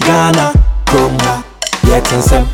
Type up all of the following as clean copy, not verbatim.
Ghana, Chroma, yet and some.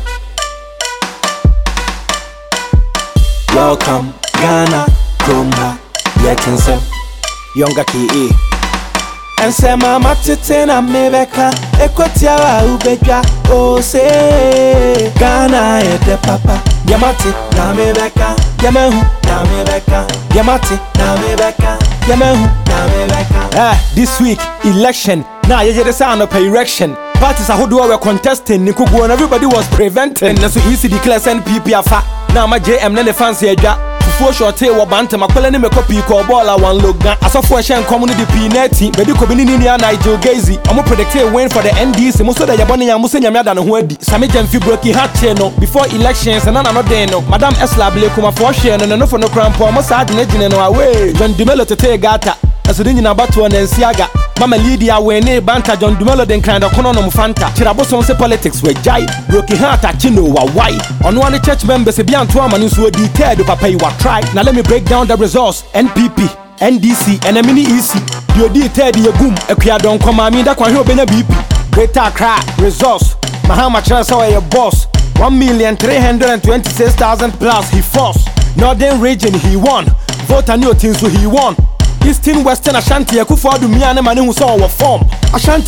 Welcome, Ghana, Chroma, yet and some. Younger K.A. And say mama titina mebeka ekotiawa ubeja o say Ghana ede papa yamati na mebeka yamehu na mebeka yamati na mebeka yamehu na mebeka. This week election na yeje the sound of erection. Parties ahodo were contesting nikugu and everybody was preventing. And so easy declare NPP afa na ma JM na the fancy edwa fufuo shorty wo bante makwele ne mekopi ko ball one logan asofo ehye community pinati bedi ko binini ni na Nigel Gazy omo predict a win for the NDC mo so da yabone ya mo se nyame ada ne ho adi same jamfi broki hatche no before elections and no den no madam Esla Blekuma for hye no for no crampo mo sa ade ne gine no away John Dumelo tete gata aso de nyina bato na nsiaga Mama Lydia wene banta John Dumelo den kind of kono no mfanta chirabo so se politics we jai broki hata chino wa why ono one church members e bianto amanu so detailed papa you are try. Now let me break down the results. NPP, NDC, and a mini EC. You detailed your goom, a queer don't come at me that one here been a BP. Greater Accra results. Mahama Chancellor your boss. 1,326,000 plus he forced. Northern region he won. Vote a new team so he won. Eastern Western Ashanti Akufo-Addo Miane Mane who saw our form. Ashanti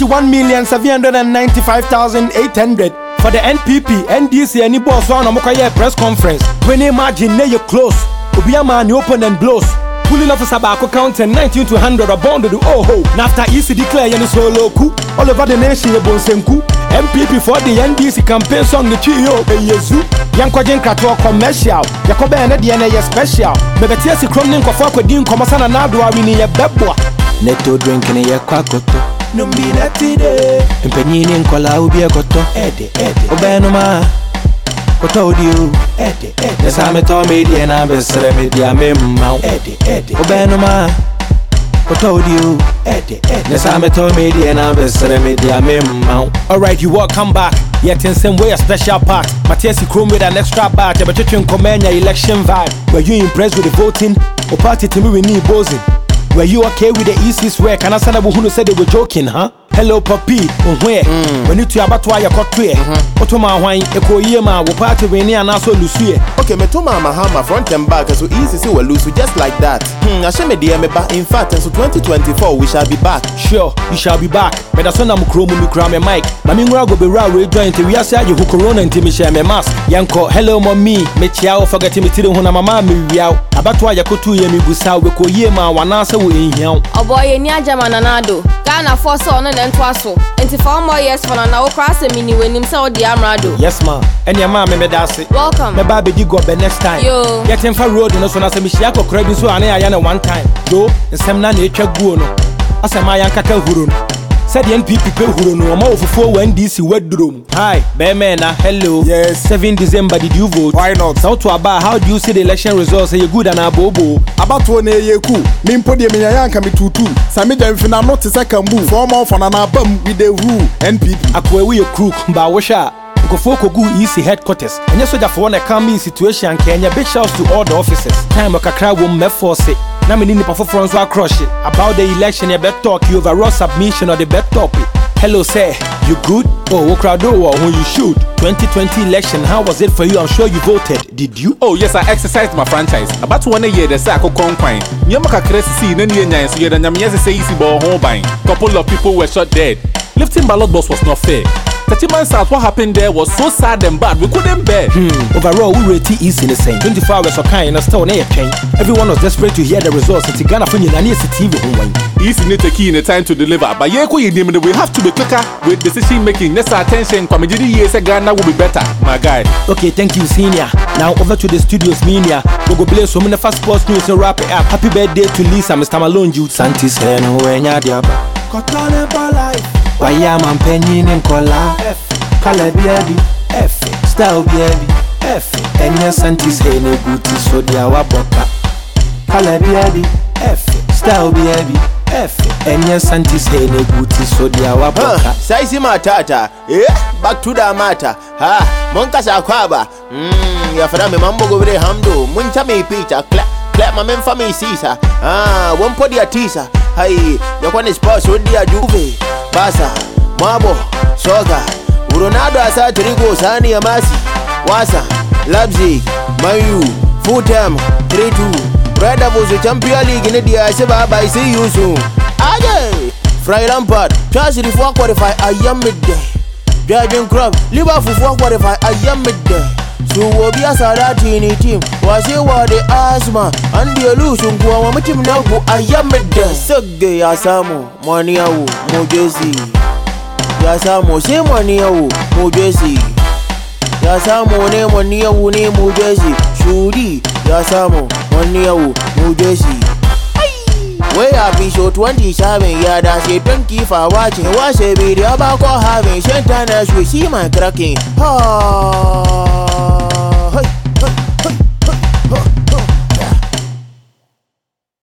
1,795,800. For the NPP, NDC, any boss one omokoye press conference. When imagine near you close, Obiama and open and blows. Pulling off a Sabako counting 19 to 100 a bond to the oh. Now after EC declare you solo coup all over the nation you bon senku. MPP for the NDC campaign song the Chio Yezu. Yanko Jenkrato commercial. Yakobe and the special. Maybe TSC Cronin Kofako Din Komasana Nadwa winning a bebwa. Neto drinking a kwakoto. Numbi natide Mpenini nkola ubie koto Ede Obenuma Koto audio Ede Nesa meto media na besere media memau Ede Obenuma Koto audio Ede Nesa meto media na besere media memau. Alright, you welcome back. Yet in some way a special part. Matiasi Chrome with an extra batch. A better Komenya election vibe. Were you impressed with the voting? Or party to me we need boozing? Were you okay with the EC's work? And I said who said they were joking, huh? Hello, Papi. Where? When you to abattoir your cotway. Otoma wine, Eco Yema, will party when you and also Lucia. Okay, Metoma Mahama front and back, so easy to lose just like that. I shall me dear me back. In fact, so 2024 we shall be back. Sure, you shall be back. But as soon as I'm chrome, you cram a mic. Mamingwa go be raw, we join to we are saying you who corona and Timmy share my mask. Yanko, hello, mommy. Mechiao, forgetting me till when I'm a mamma, we out. Abattoir Yakutu Yemi Busa, we call Yema, one answer in here. Oh boy, Niaja Mananado. Ghana for son and twasso. And 4 more years for an hour cross a mini when him saw the Amrado. Yes, ma. And your mamma me that's it. Welcome. My baby you go the next time. Yo. Get him for road no so na se Michiako credit so ane ayana one time. Go, and some na nature go no. Asema yan kaka huru no. Said the NPP pe huru no ma ofufo when DC wedrum. Hi, Bemena, hello. Yes. 7 December did you vote? Why not? South to Aba, how do you see the election results? Say you good and abobo. About one year cool. Mimpo de Minyan can be tutu. Sami Jamfina not a second move. 4 more for an album with the rule. NPP. Akwe we a crook, ba washa. Nkofoko go EC headquarters. And yes, so for one coming situation, Kenya big shouts to all the officers. Time Kakra will me force it. Now me need to perform so I crush it. About the election, you better talk you overall submission or the bet topic. Hello, sir. You good? Oh, Okrado or who you shoot? 2020 election, how was it for you? I'm sure you voted. Did you? Oh, yes, I exercised my franchise. About 1 year, the Sako Conquine. Yamaka Cressy, Nanya, so you're the Namias say easy ball home buying. Couple of people were shot dead. Lifting ballot box was not fair. 30 months out, what happened there was so sad and bad, we couldn't bear. Overall, we rate easy in the same. 24 hours of kind, and still near chain. Everyone was desperate to hear the results. It's Ghana for you, and it's TV. Easy need to key in the time to deliver. But yeah, we have to be quicker with decision making. Let's attention. Comedy years Ghana will be better, my guy. Okay, thank you, senior. Now over to the studios, Minia. We'll go play so many fast sports news and wrap it up. Happy birthday to Lisa, Mr. Malone, Jude Santis, and Wenya Diaba. Cotton for life. Why am I penning and collar? Color baby, F, style baby, F, and your Santis, hey, no booty, so they are waboka. Color baby, F, style baby, F, and your Santis, hey, no booty, so they are waboka. Size matata, back to the matter. Ha, Monkasa Kwaba, Yaframe Mambo go very hamdo, Muntame Peter, clap my men for me, Caesar. One podia teaser. Hey, your one is boss, what do you do? Basa, Mabo, Soga. Ronaldo asa 3 goals Sani Amasi Wasa Leipzig Man U Fulham 3-2 Red Devils Champions League in the IC bye see you soon Aye Frank Lampard Chelsea for qualify I am midday Jurgen Klopp Liverpool for qualify I am midday So we'll be a Saratini team Was it what the asthma And the illusion go on with him now I am midday Sugge Yasamo Money Mojesi Yasamo say money Mojesi Yasamo ne money ne Mojesi Shuri Yasamo money Mojesi Way up in show 27 yeah that's it. Thank you for watching. Watch a video about having Shantan as we see my cracking.